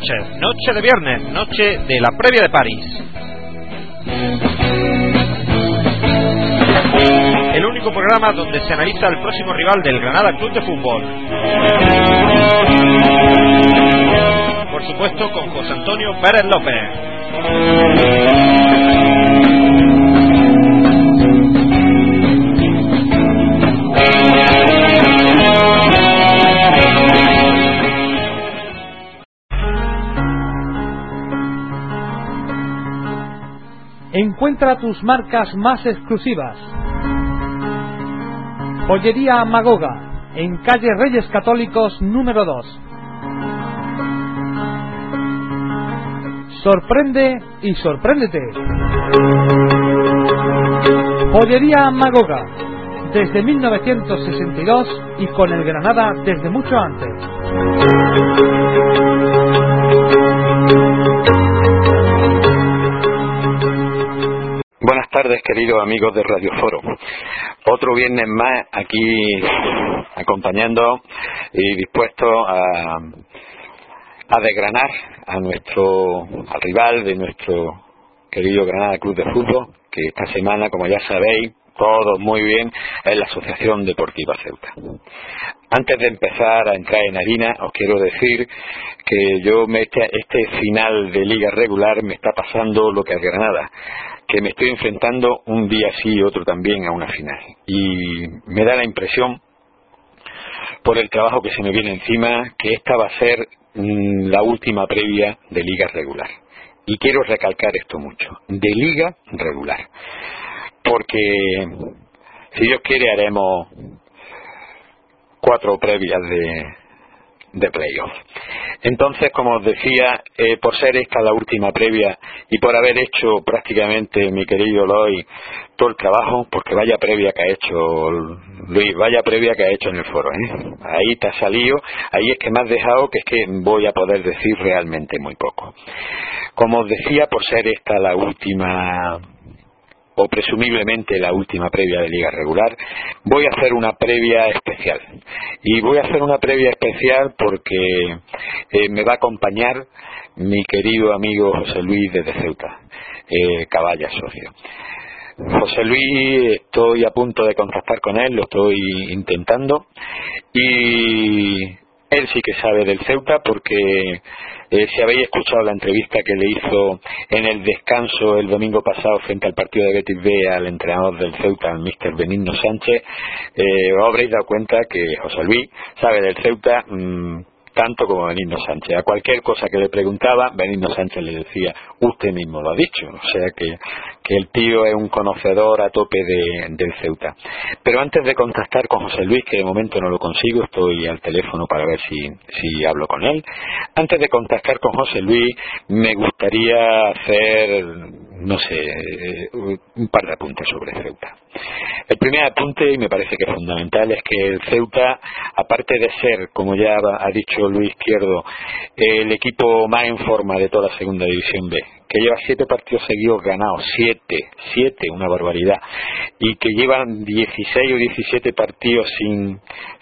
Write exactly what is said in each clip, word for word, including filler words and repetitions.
noches, noche de viernes, noche de la previa de París. El único programa donde se analiza el próximo rival del Granada Club de Fútbol. Por supuesto con José Antonio Pérez López. Encuentra tus marcas más exclusivas. Joyería Magoga, en calle Reyes Católicos número dos. Sorprende y sorpréndete. Joyería Magoga, desde mil novecientos sesenta y dos y con el Granada desde mucho antes. Buenas tardes, queridos amigos de Radio Foro. Otro viernes más aquí acompañando y dispuesto a, a desgranar a nuestro al rival de nuestro querido Granada Club de Fútbol, que esta semana, como ya sabéis, todos muy bien, es la Asociación Deportiva Ceuta. Antes de empezar a entrar en harina, os quiero decir que yo me, este, este final de liga regular me está pasando lo que al Granada, que me estoy enfrentando un día sí y otro también a una final. Y me da la impresión, por el trabajo que se me viene encima, que esta va a ser mmm, la última previa de liga regular. Y quiero recalcar esto mucho, de liga regular. Porque, si Dios quiere, haremos cuatro previas de, de playoff. Entonces, como os decía, eh, por ser esta la última previa y por haber hecho prácticamente, mi querido Eloy, todo el trabajo, porque vaya previa que ha hecho Luis, vaya previa que ha hecho en el foro, ¿eh? Ahí te ha salido, ahí es que me has dejado, que es que voy a poder decir realmente muy poco. Como os decía, por ser esta la última, o presumiblemente la última previa de liga regular, voy a hacer una previa especial. Y voy a hacer una previa especial porque eh, me va a acompañar mi querido amigo José Luis desde Ceuta, eh, Caballa socio. José Luis, estoy a punto de contactar con él, lo estoy intentando, y él sí que sabe del Ceuta porque eh, si habéis escuchado la entrevista que le hizo en el descanso el domingo pasado frente al partido de Betis B al entrenador del Ceuta, al míster Benigno Sánchez, eh, os habréis dado cuenta que José Luis sabe del Ceuta mmm, tanto como Benigno Sánchez. A cualquier cosa que le preguntaba, Benigno Sánchez le decía, usted mismo lo ha dicho, o sea que, que el tío es un conocedor a tope de, del Ceuta. Pero antes de contactar con José Luis, que de momento no lo consigo, estoy al teléfono para ver si, si hablo con él, antes de contactar con José Luis, me gustaría hacer, no sé, un par de apuntes sobre el Ceuta. El primer apunte, y me parece que es fundamental, es que el Ceuta, aparte de ser, como ya ha dicho Luis Izquierdo, el equipo más en forma de toda la segunda división B, que lleva siete partidos seguidos ganados, siete, siete, una barbaridad, y que llevan dieciséis o diecisiete partidos sin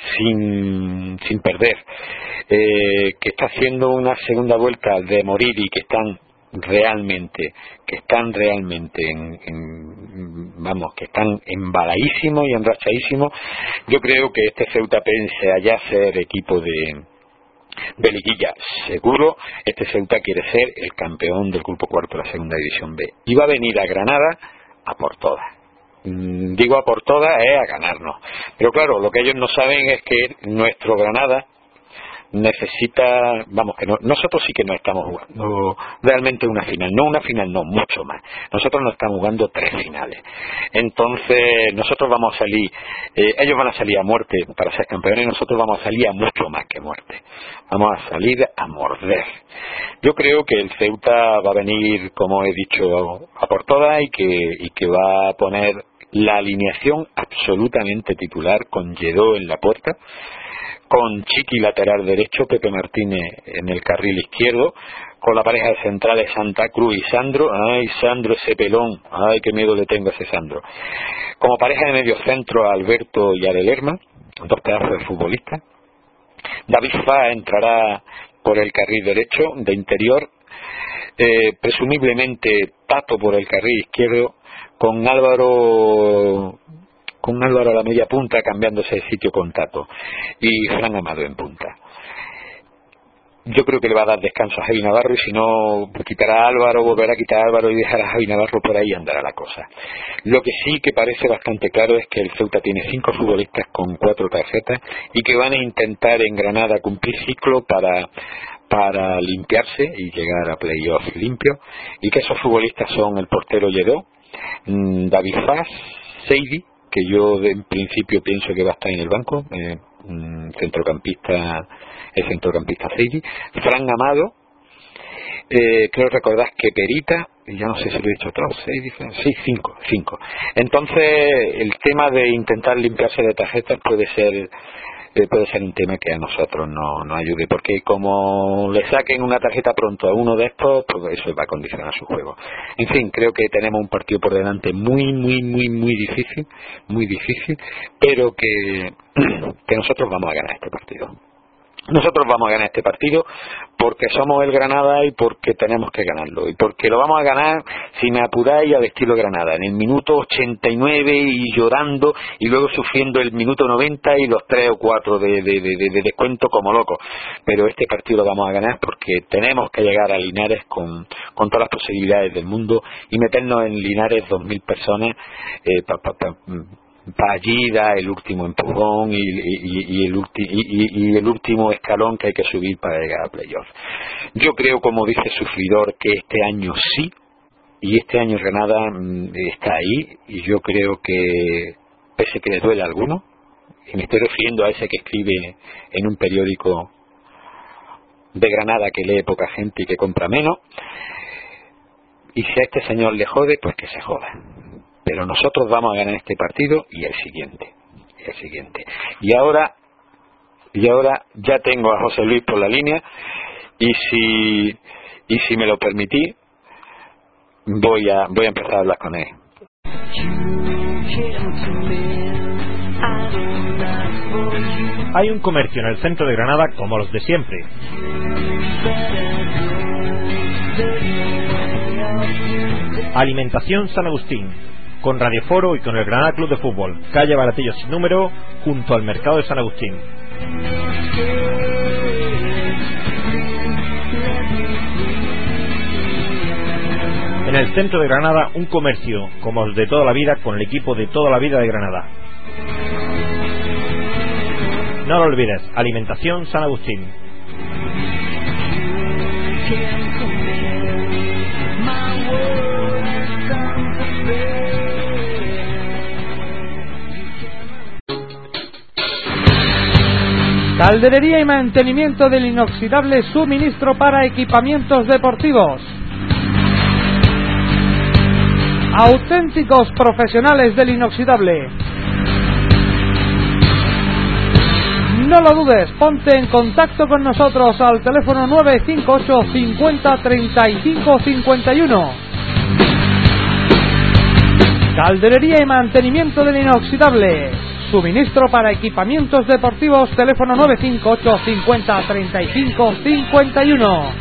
sin sin perder, eh, que está haciendo una segunda vuelta de morir y que están realmente, que están realmente en, en, vamos, que están embaladísimos y enrachadísimos. Yo creo que este Ceuta pense allá ser equipo de de liguilla seguro. Este Ceuta quiere ser el campeón del grupo cuarto de la segunda división B y va a venir a Granada a por todas. Mm, digo a por todas es a ganarnos, pero claro, lo que ellos no saben es que nuestro Granada necesita, vamos, que no, nosotros sí que no estamos jugando realmente una final, no una final, no, mucho más. Nosotros no estamos jugando tres finales. Entonces, nosotros vamos a salir, eh, ellos van a salir a muerte para ser campeones, y nosotros vamos a salir a mucho más que muerte. Vamos a salir a morder. Yo creo que el Ceuta va a venir, como he dicho, a por todas y que, y que va a poner la alineación absolutamente titular con Lledó en la puerta, con Chiqui lateral derecho, Pepe Martínez en el carril izquierdo, con la pareja de centrales Santa Cruz y Sandro. Ay, Sandro, ese pelón, ay, qué miedo le tengo a ese Sandro. Como pareja de medio centro, Alberto y Arelerma, dos pedazos de futbolistas. David Fá entrará por el carril derecho de interior, eh, presumiblemente Tato por el carril izquierdo, con Álvaro con Álvaro a la media punta cambiándose de sitio con Tato y Fran Amado en punta. Yo creo que le va a dar descanso a Javi Navarro, y si no, quitará a Álvaro, volverá a quitar a Álvaro y dejará a Javi Navarro por ahí y andará la cosa. Lo que sí que parece bastante claro es que el Ceuta tiene cinco futbolistas con cuatro tarjetas y que van a intentar en Granada cumplir ciclo para para limpiarse y llegar a playoff limpio, y que esos futbolistas son el portero Lledó, David Faz, Seidi, que yo en principio pienso que va a estar en el banco, eh, centrocampista el centrocampista Seidi, Fran Amado, eh, creo recordar que Perita, y ya no sé si lo he dicho todo, seis, sí, cinco, cinco. Entonces el tema de intentar limpiarse de tarjetas puede ser eh, puede ser un tema que a nosotros no nos ayude, porque como le saquen una tarjeta pronto a uno de estos, pues eso va a condicionar su juego. En fin, creo que tenemos un partido por delante muy, muy, muy, muy difícil, muy difícil, pero que, que nosotros vamos a ganar este partido. Nosotros vamos a ganar este partido porque somos el Granada y porque tenemos que ganarlo, y porque lo vamos a ganar, si me apuráis, al estilo Granada, en el minuto ochenta y nueve y llorando, y luego sufriendo el minuto noventa y los tres o cuatro de, de, de, de descuento como locos. Pero este partido lo vamos a ganar porque tenemos que llegar a Linares con, con todas las posibilidades del mundo y meternos en Linares dos mil personas eh, para pa, pa, para allí dar el último empujón y, y, y, el ulti, y, y el último escalón que hay que subir para llegar a playoff. Yo creo, como dice Sufridor, que este año sí, y este año Granada está ahí, y yo creo que, pese que le duele a alguno, y me estoy refiriendo a ese que escribe en un periódico de Granada que lee poca gente y que compra menos, y si a este señor le jode, pues que se joda. Pero nosotros vamos a ganar este partido y el siguiente, y el siguiente. Y ahora, y ahora ya tengo a José Luis por la línea, y si, y si me lo permitís, voy a, voy a empezar a hablar con él. Hay un comercio en el centro de Granada como los de siempre. Alimentación San Agustín, con Radioforo y con el Granada Club de Fútbol, calle Baratillo sin número, junto al mercado de San Agustín. En el centro de Granada, un comercio como los de toda la vida, con el equipo de toda la vida de Granada. No lo olvides, Alimentación San Agustín. Calderería y mantenimiento del inoxidable, suministro para equipamientos deportivos. Auténticos profesionales del inoxidable. No lo dudes, ponte en contacto con nosotros al teléfono nueve cinco ocho cincuenta treinta y cinco cincuenta y uno. Calderería y mantenimiento del inoxidable. Suministro para equipamientos deportivos, teléfono nueve cinco ocho cincuenta treinta y cinco cincuenta y uno.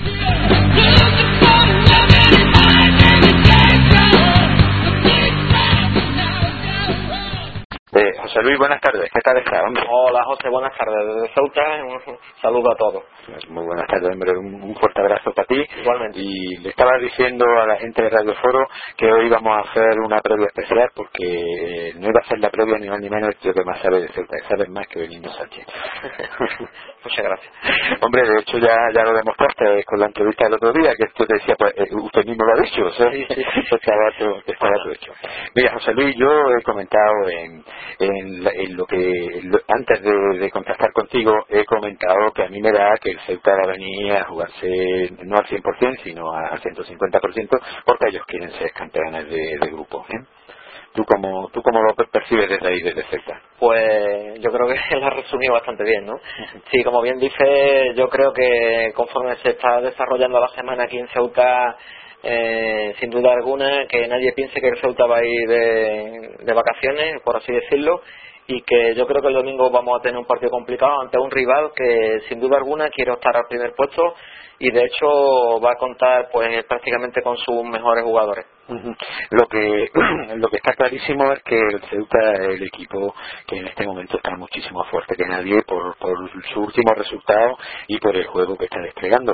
Eh, José Luis, buenas tardes. ¿Qué tal está, hombre? Hola, José, buenas tardes. Desde Ceuta, un saludo a todos. Muy buenas tardes, hombre. Un, un fuerte abrazo para ti. Igualmente. Y le estaba diciendo a la gente de Radio Foro que hoy vamos a hacer una previa especial, porque no iba a ser la previa ni más ni menos el tío que más sabe de Ceuta, que sabe más que Benigno Sánchez. Muchas gracias. Hombre, de hecho ya ya lo demostraste con la entrevista del otro día, que esto te decía, pues eh, usted mismo lo ha dicho, o sea, sí, sí. estaba, todo, estaba todo hecho. Mira, José Luis, yo he comentado en, en, en lo que, lo, antes de, de contactar contigo, he comentado que a mí me da que el Ceuta va a venir a jugarse no al cien por ciento, sino al ciento cincuenta por ciento, porque ellos quieren ser campeones de, de grupo, ¿eh? ¿Tú cómo, ¿Tú cómo lo percibes desde ahí, desde Ceuta? Pues yo creo que lo has resumido bastante bien, ¿no? Sí, como bien dice, yo creo que conforme se está desarrollando la semana aquí en Ceuta, eh, sin duda alguna, que nadie piense que el Ceuta va a ir de, de vacaciones, por así decirlo, y que yo creo que el domingo vamos a tener un partido complicado ante un rival que sin duda alguna quiere optar al primer puesto y de hecho va a contar pues prácticamente con sus mejores jugadores. Uh-huh. Lo que lo que está clarísimo es que el Ceuta es el equipo que en este momento está muchísimo más fuerte que nadie por, por su último resultado y por el juego que está desplegando.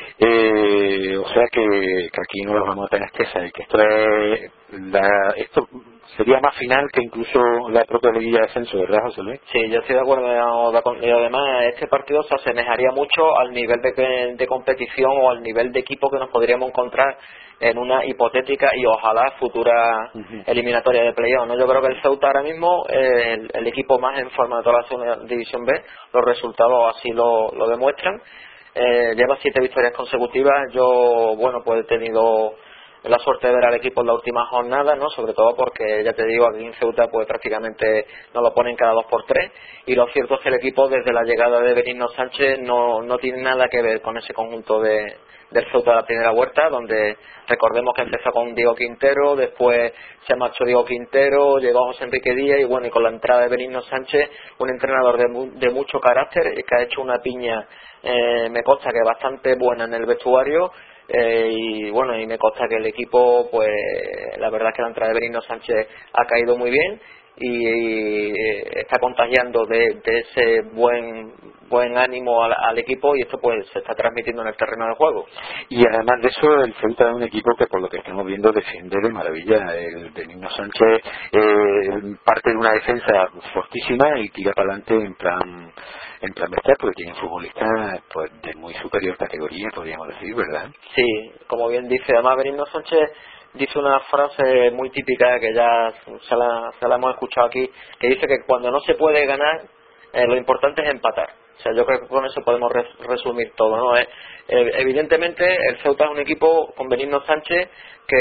Eh, o sea que, que aquí no nos vamos a tener extesa y que esto es la, esto sería más final que incluso la propia liguilla de ascenso, ¿verdad, José Luis? Sí, yo estoy de acuerdo y además este partido se asemejaría mucho al nivel de, de competición o al nivel de equipo que nos podríamos encontrar en una hipotética y ojalá futura uh-huh. eliminatoria de playoff, ¿no? Yo creo que el Ceuta ahora mismo es el, el equipo más en forma de toda la segunda división B, los resultados así lo, lo demuestran. Eh, lleva siete victorias consecutivas. Yo, bueno, pues he tenido la suerte de ver al equipo en la última jornada, ¿no? Sobre todo porque, ya te digo, aquí en Ceuta pues prácticamente nos lo ponen cada dos por tres y lo cierto es que el equipo desde la llegada de Benigno Sánchez no, no tiene nada que ver con ese conjunto de del Ceuta de la primera vuelta, donde recordemos que empezó con Diego Quintero, después se marchó Diego Quintero, llegó José Enrique Díaz y bueno, y con la entrada de Benigno Sánchez, un entrenador de, mu- de mucho carácter que ha hecho una piña, eh, me consta que bastante buena en el vestuario. Eh, y bueno, y me consta que el equipo, pues la verdad es que la entrada de Benigno Sánchez ha caído muy bien y, y está contagiando de, de ese buen buen ánimo al, al equipo y esto pues se está transmitiendo en el terreno de juego. Y además de eso, el Ceuta es un equipo que por lo que estamos viendo defiende de maravilla. El Benigno Sánchez eh, parte de una defensa fortísima y tira para adelante en plan en plan bestial, porque tiene futbolistas pues de muy superior categoría, podríamos decir, ¿verdad? Sí, como bien dice, además Benigno Sánchez dice una frase muy típica que ya se la, se la hemos escuchado aquí, que dice que cuando no se puede ganar, eh, lo importante es empatar. O sea, yo creo que con eso podemos res- resumir todo, ¿no? Eh, eh, evidentemente, el Ceuta es un equipo con Benigno Sánchez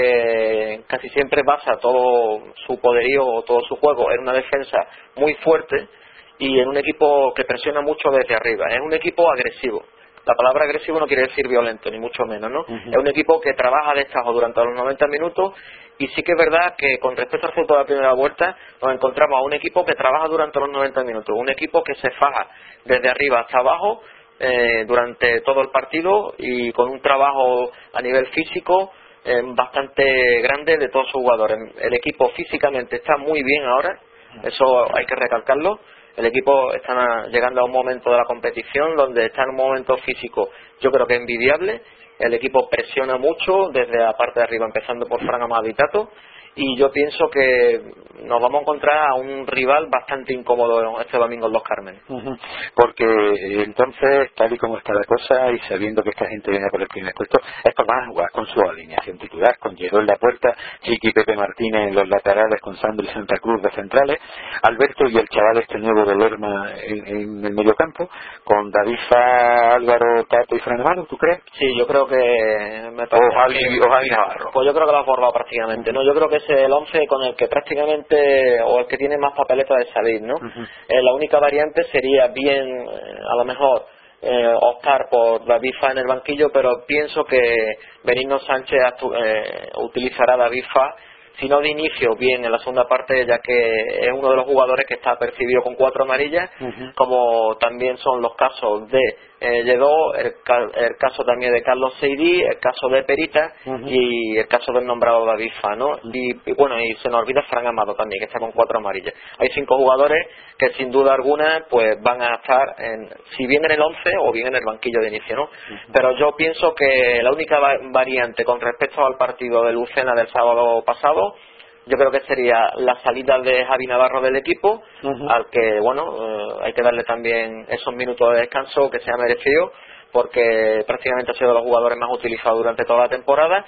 que casi siempre basa todo su poderío o todo su juego en una defensa muy fuerte y en un equipo que presiona mucho desde arriba. Es un equipo agresivo. La palabra agresivo no quiere decir violento, ni mucho menos, ¿no? Uh-huh. Es un equipo que trabaja de destajo durante los noventa minutos y sí que es verdad que con respecto al fútbol de la primera vuelta nos encontramos a un equipo que trabaja durante los noventa minutos, un equipo que se faja desde arriba hasta abajo eh, durante todo el partido y con un trabajo a nivel físico eh, bastante grande de todos sus jugadores. El equipo físicamente está muy bien ahora, eso hay que recalcarlo. El equipo está llegando a un momento de la competición donde está en un momento físico, yo creo que envidiable. El equipo presiona mucho desde la parte de arriba, empezando por Fran Amado y Tato. Y yo pienso que nos vamos a encontrar a un rival bastante incómodo este domingo en Los Cármenes. Uh-huh. Porque entonces, tal y como está la cosa, y sabiendo que esta gente viene por el primer puesto, esto va a jugar con su alineación titular, con Lledó en la puerta, Chiqui y Pepe Martínez en los laterales, con Sandro y Santa Cruz de centrales, Alberto y el chaval este nuevo de Lerma en, en el mediocampo, con David Fa, Álvaro, Tato y Fran Amado, ¿tú crees? Sí, yo creo que... Me o, Javi, o Javi Navarro. Pues yo creo que lo ha borrado prácticamente, ¿no? Yo creo que es el once con el que prácticamente, o el que tiene más papeleta de salir, ¿no? Uh-huh. Eh, la única variante sería bien, eh, a lo mejor, eh, optar por David Fa en el banquillo, pero pienso que Benigno Sánchez actu- eh, utilizará a David Fa, si no de inicio, bien en la segunda parte, ya que es uno de los jugadores que está percibido con cuatro amarillas, uh-huh. como también son los casos de eh, Lledó, el, el caso también de Carlos Seidí, el caso de Perita uh-huh. y el caso del nombrado David Fa, ¿no? Y, y bueno, y se nos olvida Fran Amado también, que está con cuatro amarillas. Hay cinco jugadores que sin duda alguna pues van a estar, en, si bien en el once o bien en el banquillo de inicio, ¿no? Uh-huh. Pero yo pienso que la única va- variante con respecto al partido de Lucena del sábado pasado, yo creo que sería la salida de Javi Navarro del equipo, uh-huh. al que, bueno, eh, hay que darle también esos minutos de descanso que se ha merecido, porque prácticamente ha sido de los jugadores más utilizados durante toda la temporada,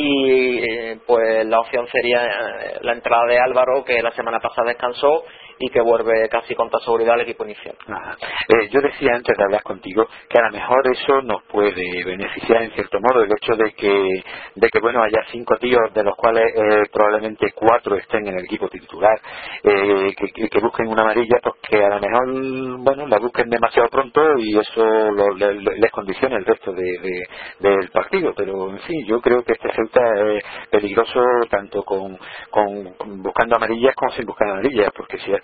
y eh, pues la opción sería eh, la entrada de Álvaro, que la semana pasada descansó y que vuelve casi con toda seguridad al equipo inicial. Eh, yo decía antes de hablar contigo que a lo mejor eso nos puede beneficiar en cierto modo, el hecho de que de que bueno haya cinco tíos de los cuales eh, probablemente cuatro estén en el equipo titular, eh, que, que, que busquen una amarilla, pues que a lo mejor bueno la busquen demasiado pronto y eso lo, le, les condiciona el resto de, de, del partido. Pero en fin, yo creo que este Ceuta es peligroso tanto con, con, con buscando amarillas como sin buscar amarillas, porque si a esta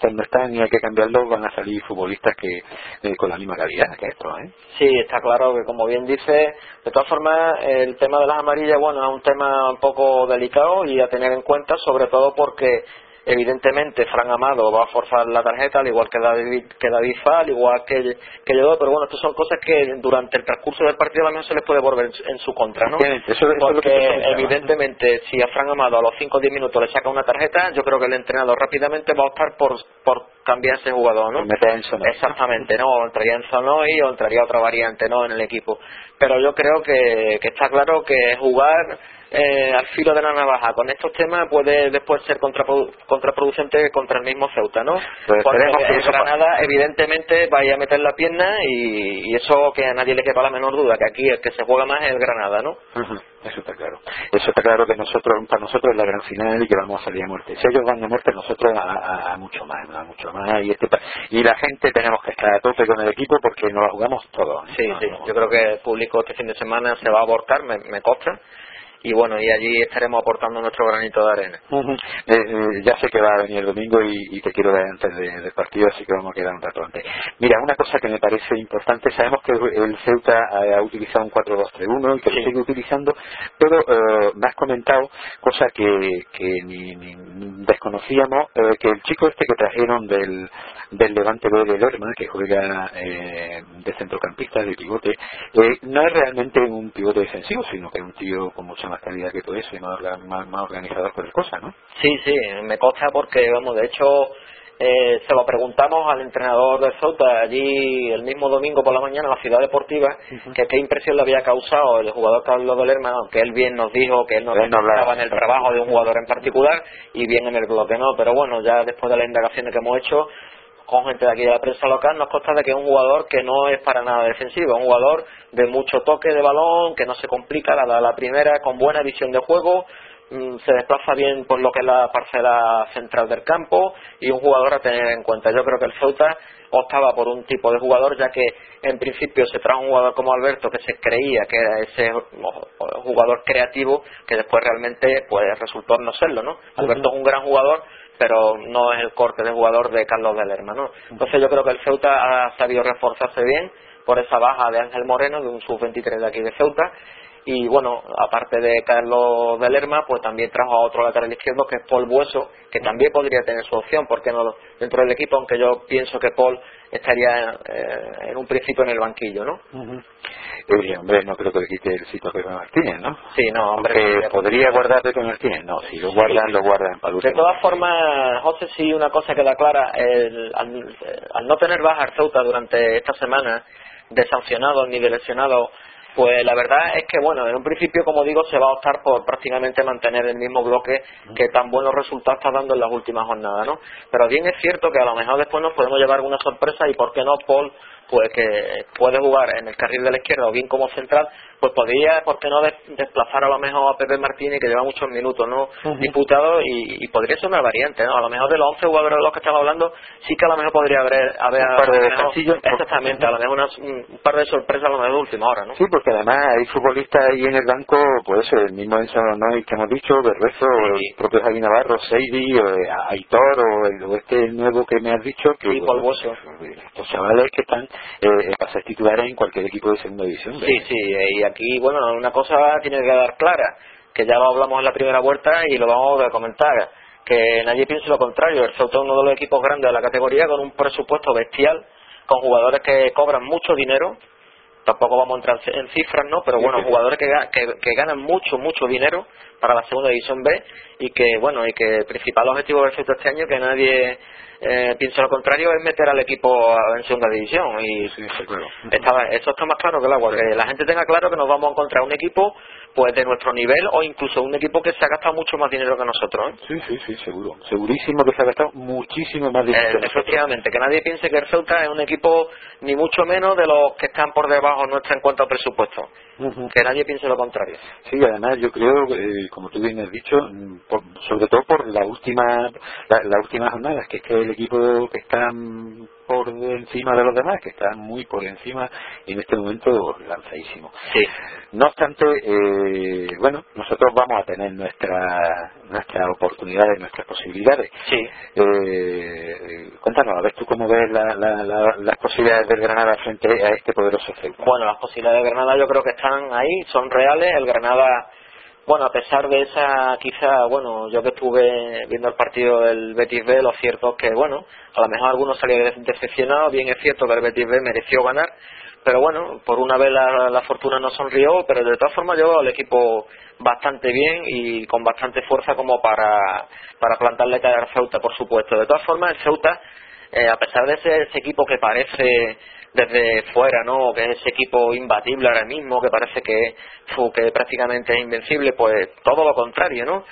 futbolistas no están y hay que cambiarlos, van a salir futbolistas que eh, con la misma calidad que estos, ¿eh? Sí, está claro que, como bien dice, de todas formas, el tema de las amarillas, bueno, es un tema un poco delicado y a tener en cuenta, sobre todo porque evidentemente Fran Amado va a forzar la tarjeta, al igual que David, que David Fa, al igual que, que yo, pero bueno, estas son cosas que durante el transcurso del partido a lo mejor se les puede volver en su contra, ¿no? Eso, eso porque evidentemente si a Fran Amado a los cinco o diez minutos le saca una tarjeta, yo creo que el entrenador rápidamente va a optar por, por cambiar ese jugador, ¿no? Exactamente, ¿no? O entraría en Sonoy o entraría otra variante, ¿no? En el equipo. Pero yo creo que, que está claro que jugar Eh, al filo de la navaja con estos temas puede después ser contraprodu contraproducente contra el mismo Ceuta, ¿no? Pues porque que el Granada pasa. Evidentemente vaya a meter la pierna y, y eso que a nadie le quepa la menor duda, que aquí el que se juega más es el Granada, ¿no? Uh-huh. Eso está claro. Eso está claro que nosotros, para nosotros es la gran final y que vamos a salir a muerte. Si ellos van a muerte, nosotros a, a, a mucho más, a mucho más. Y, este, y la gente tenemos que estar a tope con el equipo porque nos la jugamos todos. Sí, no, sí. No, Yo creo que el público este fin de semana se va a abortar, me, me consta. Y bueno, y allí estaremos aportando nuestro granito de arena. Uh-huh. eh, eh, ya sé que va a venir el domingo y, y te quiero ver antes de, del partido, así que vamos a quedar un rato antes. Mira, una cosa que me parece importante, sabemos que el Ceuta ha, ha utilizado un cuatro dos tres uno y que sí. lo sigue utilizando, pero eh, me has comentado, cosa que, que ni, ni desconocíamos, eh, que el chico este que trajeron del, del Levante B de Lerma, que juega eh, de centrocampista, de pivote, eh, no es realmente un pivote defensivo, sino que es un tío con mucha más calidad que todo eso y más, más, más organizador con las cosas, ¿no? Sí, sí, me consta porque, vamos, de hecho eh, se lo preguntamos al entrenador de Ceuta allí el mismo domingo por la mañana en la Ciudad Deportiva, uh-huh. que qué impresión le había causado el jugador Carlos de Lerma, aunque él bien nos dijo que él no estaba en el trabajo de un jugador en particular y bien en el bloque, ¿no? Pero bueno, ya después de las indagaciones que hemos hecho con gente de aquí de la prensa local, nos consta de que es un jugador que no es para nada defensivo, es un jugador de mucho toque de balón, que no se complica, la da la primera, con buena visión de juego, mmm, se desplaza bien por lo que es la parcela central del campo y un jugador a tener en cuenta. Yo creo que el Ceuta optaba por un tipo de jugador, ya que en principio se trajo un jugador como Alberto que se creía que era ese jugador creativo que después realmente pues resultó no serlo, ¿no? Alberto es un gran jugador, pero no es el corte de jugador de Carlos de Lerma, ¿no? Entonces yo creo que el Ceuta ha sabido reforzarse bien por esa baja de Ángel Moreno, de un sub veintitrés de aquí de Ceuta, y bueno, aparte de Carlos de Lerma, pues también trajo a otro lateral izquierdo que es Paul Bueso, que también podría tener su opción, porque no dentro del equipo, aunque yo pienso que Paul estaría eh, en un principio en el banquillo, ¿no? Uh-huh. Eh, hombre, no creo que le quite el sitio a Pepe Martínez, ¿no? Sí, no, hombre. Porque podría guardar Pepe Martínez, no, si lo guardan, sí. lo guardan para el último. De todas formas, José, sí, una cosa queda clara, el, al, al no tener baja Ceuta durante esta semana, de sancionados ni de lesionados, pues la verdad es que, bueno, en un principio, como digo, se va a optar por prácticamente mantener el mismo bloque que tan buenos resultados está dando en las últimas jornadas, ¿no? Pero bien es cierto que a lo mejor después nos podemos llevar alguna sorpresa y, ¿por qué no, Paul? Pues que puede jugar en el carril de la izquierda o bien como central, pues podría, ¿por qué no des desplazar a lo mejor a Pepe Martínez, que lleva muchos minutos, ¿no? Uh-huh. Disputados, y, y podría ser una variante, ¿no? A lo mejor de los once jugadores de los que estamos hablando, sí que a lo mejor podría haber, haber un par de descansillos. Exactamente, a lo mejor una, un par de sorpresas a lo mejor de última hora, ¿no? Sí, porque además hay futbolistas ahí en el banco, pues el mismo Enzo Noy que hemos dicho, Berrezo, sí. el propio Javi Navarro, Seidi, o Aitor, o, el, o este nuevo que me has dicho, que sí, bueno, estos chavales que están eh, para ser titulares en cualquier equipo de segunda división. Sí, sí, y aquí, bueno, una cosa tiene que quedar clara, que ya lo hablamos en la primera vuelta y lo vamos a comentar, que nadie piense lo contrario. El Ceuta es uno de los equipos grandes de la categoría con un presupuesto bestial, con jugadores que cobran mucho dinero, tampoco vamos a entrar en cifras, ¿no? Pero bueno, jugadores que, que, que ganan mucho, mucho dinero para la segunda división B y que, bueno, y que el principal objetivo del Ceuta este año, que nadie eh, piensa lo contrario, es meter al equipo en segunda división. Y sí, sí, claro. está, eso está más claro que el agua, que la gente tenga claro que nos vamos a encontrar un equipo pues de nuestro nivel o incluso un equipo que se ha gastado mucho más dinero que nosotros, ¿eh? Sí, sí, sí, seguro. Segurísimo que se ha gastado muchísimo más dinero. Eh, efectivamente, que nadie piense que el Ceuta es un equipo ni mucho menos de los que están por debajo nuestra en cuanto a presupuesto. Uh-huh. Que nadie piense lo contrario. Sí, además yo creo, eh, como tú bien has dicho, por, sobre todo por la última la, la última jornada, que es que el equipo que está por encima de los demás, que están muy por encima y en este momento lanzadísimo. Sí. No obstante, eh, bueno, nosotros vamos a tener nuestra, nuestras oportunidades, nuestras posibilidades. Sí. Eh, cuéntanos, a ver tú cómo ves la, la, la, las posibilidades del Granada frente a este poderoso Ceuta. Bueno, las posibilidades de Granada yo creo que están ahí, son reales. El Granada, bueno, a pesar de esa, quizá, bueno, yo que estuve viendo el partido del Betis B, lo cierto es que, bueno, a lo mejor algunos salieron decepcionados. Bien es cierto que el Betis B mereció ganar, pero bueno, por una vez la, la fortuna no sonrió, pero de todas formas yo veo al equipo bastante bien y con bastante fuerza como para, para plantarle cara al Ceuta, por supuesto. De todas formas, el Ceuta, eh, a pesar de ser ese equipo que parece desde fuera, ¿no?, que es ese equipo imbatible ahora mismo, que parece que, que prácticamente es invencible, pues todo lo contrario, ¿no?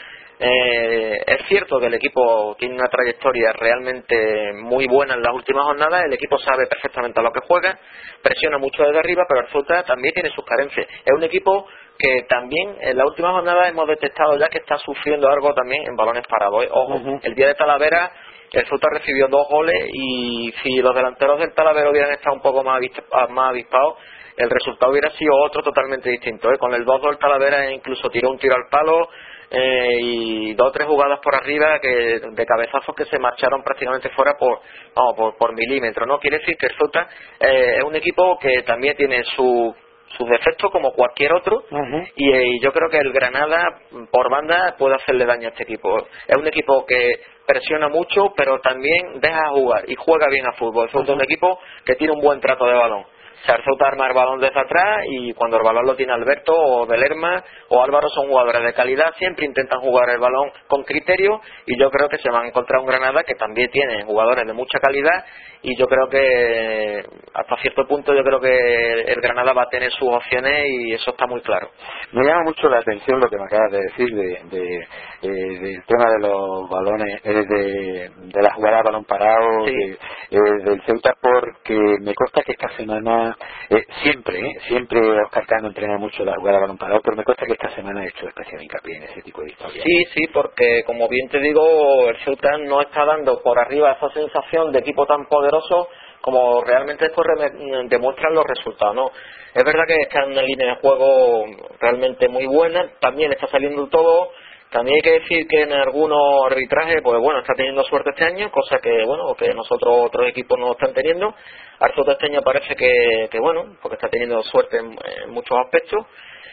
Eh, es cierto que el equipo tiene una trayectoria realmente muy buena en las últimas jornadas, el equipo sabe perfectamente a lo que juega, presiona mucho desde arriba, pero el Ceuta también tiene sus carencias. Es un equipo que también en las últimas jornadas hemos detectado ya que está sufriendo algo también en balones parados, ¿eh? Ojo, uh-huh. El día de Talavera el Ceuta recibió dos goles y si los delanteros del Talavera hubieran estado un poco más, más avispados, el resultado hubiera sido otro totalmente distinto, ¿eh? Con el dos dos el Talavera incluso tiró un tiro al palo, Eh, y dos o tres jugadas por arriba que de cabezazos que se marcharon prácticamente fuera por no, por, por milímetros, ¿no? Quiere decir que el Ceuta eh, es un equipo que también tiene su sus defectos como cualquier otro. Uh-huh. y, y yo creo que el Granada por banda puede hacerle daño a este equipo. Es un equipo que presiona mucho pero también deja jugar y juega bien a fútbol. Es uh-huh. un equipo que tiene un buen trato de balón. O sea, el Ceuta arma el balón desde atrás y cuando el balón lo tiene Alberto o Belerma o Álvaro son jugadores de calidad, siempre intentan jugar el balón con criterio y yo creo que se van a encontrar un Granada que también tiene jugadores de mucha calidad y yo creo que hasta cierto punto yo creo que el Granada va a tener sus opciones y eso está muy claro. Me llama mucho la atención lo que me acabas de decir de, de, eh, del tema de los balones, eh, de, de la jugada de balón parado, sí. de, eh, del Ceuta, porque me consta que esta semana eh, siempre, eh, siempre Óscar Cano entrena mucho la jugada de balón parado, pero me consta que esta semana ha hecho especial hincapié en ese tipo de historias. Sí, sí, porque como bien te digo, el Ceuta no está dando por arriba esa sensación de equipo tan poderoso como realmente después demuestran los resultados, ¿no? Es verdad que está en una línea de juego realmente muy buena, también está saliendo todo. También hay que decir que en algunos arbitrajes, pues bueno, está teniendo suerte este año, cosa que, bueno, que nosotros otros equipos no están teniendo. Arzuta este año parece que, que, bueno, porque está teniendo suerte en, en muchos aspectos.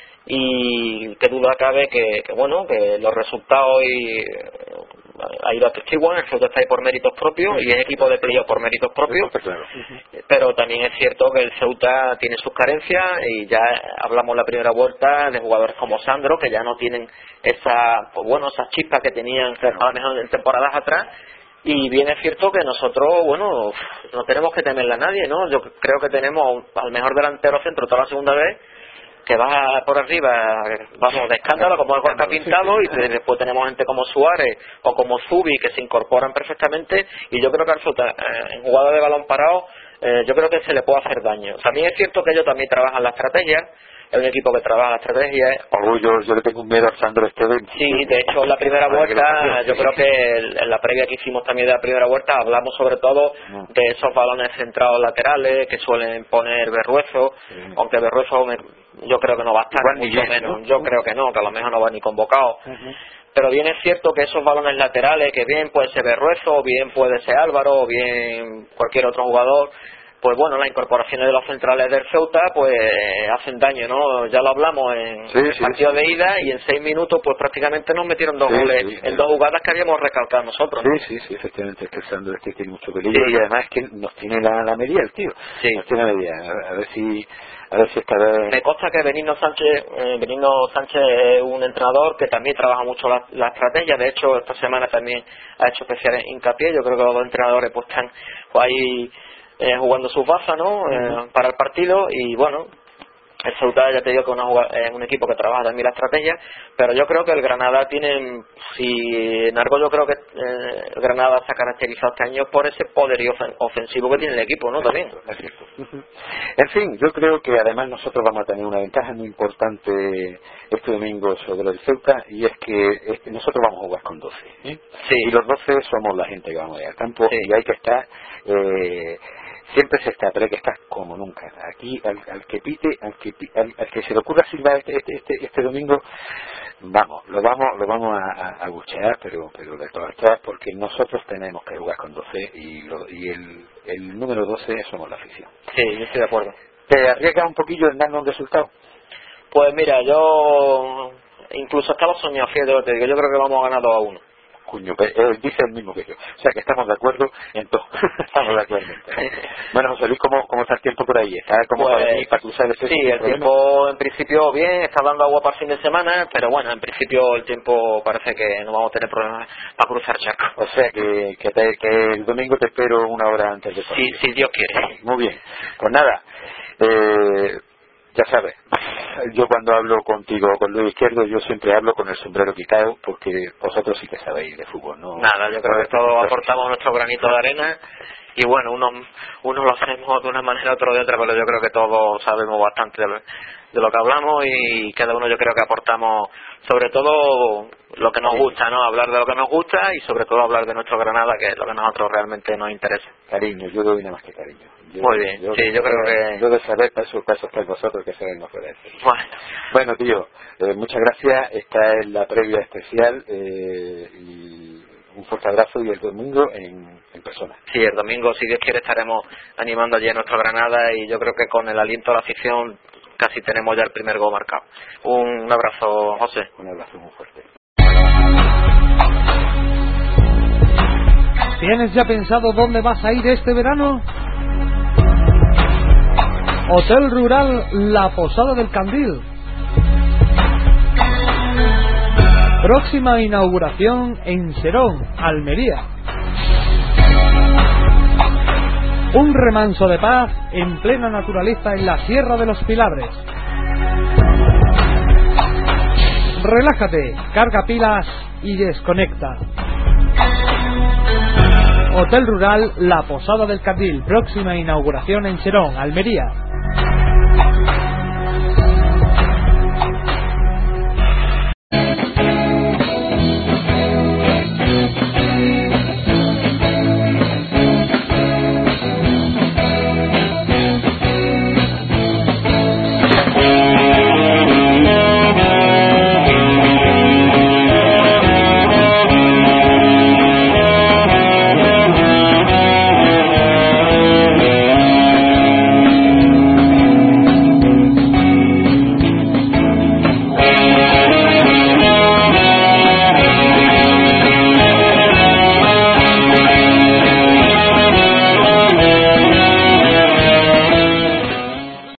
Y que duda cabe que, que bueno, que los resultados y ha ido a atestiguan, el Ceuta está ahí por méritos propios y es equipo de playoff por méritos propios, claro. Pero también es cierto que el Ceuta tiene sus carencias y ya hablamos la primera vuelta de jugadores como Sandro que ya no tienen esa, pues bueno, esas chispas que tenían a lo mejor en temporadas atrás. Y bien es cierto que nosotros, bueno, no tenemos que temerle a nadie, ¿no? Yo creo que tenemos al mejor delantero centro toda la segunda vez, que va por arriba, vamos, de escándalo, como el Gorka Pintado, y después tenemos gente como Suárez o como Zubi que se incorporan perfectamente, y yo creo que al Ceuta, eh, en jugada de balón parado, eh, yo creo que se le puede hacer daño. También es cierto que ellos también trabajan la estrategia, es un equipo que trabaja la estrategia. Oh, yo, yo le tengo un miedo a Sandro Esteban. Sí, de hecho en la primera vuelta, yo creo que en la previa que hicimos también de la primera vuelta, hablamos sobre todo de esos balones centrados laterales que suelen poner Berruezo, sí. Aunque Berruezo me, yo creo que no va a estar, igual mucho bien, menos, ¿no? yo creo que no, que a lo mejor no va ni convocado. Uh-huh. Pero bien es cierto que esos balones laterales, que bien puede ser Berruezo, o bien puede ser Álvaro, o bien cualquier otro jugador, pues bueno, las incorporaciones de los centrales del Ceuta pues hacen daño, ¿no? Ya lo hablamos en sí, el sí, partido sí. de ida y en seis minutos pues prácticamente nos metieron dos sí, goles sí, sí. en dos jugadas que habíamos recalcado nosotros. Sí, sí, sí, efectivamente, es que el Sandro este tiene mucho peligro sí. Y además es que nos tiene la, la medida el tío, sí. Nos tiene la medida, a, a ver si a ver si esta vez... Me consta que Benigno Sánchez eh, Benigno Sánchez es un entrenador que también trabaja mucho la, la estrategia, de hecho esta semana también ha hecho especial hincapié, yo creo que los dos entrenadores pues están pues, ahí Eh, jugando su baza, ¿no? Uh-huh. Eh, para el partido y bueno, el Ceuta ya te digo que es una, eh, un equipo que trabaja también la estrategia, pero yo creo que el Granada tiene, si en algo yo creo que eh, el Granada se ha caracterizado este año por ese poderío ofensivo que tiene el equipo, ¿no? También. Es cierto. Uh-huh. En fin, yo creo que además nosotros vamos a tener una ventaja muy importante este domingo sobre el Ceuta, y es que, es que nosotros vamos a jugar con doce, ¿eh? Sí. Y los doce somos la gente que vamos a ir al campo, Sí. y hay que estar... Eh, siempre se está, pero hay que estar como nunca. Aquí, al, al que pite, al que, al, al que se le ocurra silbar este, este, este, este domingo, vamos, lo vamos, lo vamos a, a, a buchear, pero, pero de todas todas, porque nosotros tenemos que jugar con doce, y, lo, y el, el número doce somos la afición. Sí, yo estoy de acuerdo. ¿Te arriesgas un poquillo en darnos un resultado? Pues mira, yo incluso estaba soñado, fíjate lo que te digo, yo creo que vamos a ganar dos a uno. Cuño, él dice el mismo que yo. O sea que estamos de acuerdo en todo. Estamos de acuerdo en todo. Bueno, José Luis, ¿cómo, cómo está el tiempo por ahí? ¿Está como Pues, para venir, para cruzar ese sí, el tiempo en principio bien, está dando agua para el fin de semana, pero bueno, en principio el tiempo parece que no vamos a tener problemas para cruzar charco. O sea que, que, te, que el domingo te espero una hora antes de Sí, si Dios quiere. Muy bien. Pues nada, eh, ya sabes, yo cuando hablo contigo con Luis Izquierdo, yo siempre hablo con el sombrero quitado, porque vosotros sí que sabéis de fútbol, ¿no? Nada, yo creo que todos aportamos nuestro granito de arena, y bueno, unos uno lo hacemos de una manera, otro de otra, pero yo creo que todos sabemos bastante de lo, de lo que hablamos, y cada uno yo creo que aportamos sobre todo lo que nos gusta, ¿no? Hablar de lo que nos gusta, y sobre todo hablar de nuestro Granada, que es lo que a nosotros realmente nos interesa. Cariño, yo doy nada más que cariño. Yo, Muy bien, yo, sí, yo creo que... Yo de saber para esos casos que vosotros que sabéis más fuera. Bueno. Bueno, tío, eh, muchas gracias. Esta es la previa especial, eh, y un fuerte abrazo, y el domingo en, en persona. Sí, el domingo, si Dios quiere, estaremos animando allí a nuestro Granada, y yo creo que con el aliento de la afición casi tenemos ya el primer gol marcado. Un abrazo, José. Un abrazo muy fuerte. ¿Tienes ya pensado dónde vas a ir este verano? Hotel Rural La Posada del Candil. Próxima inauguración en Serón, Almería. Un remanso de paz en plena naturaleza en la Sierra de los Pilabres. Relájate, carga pilas y desconecta. Hotel Rural La Posada del Candil, próxima inauguración en Serón, Almería.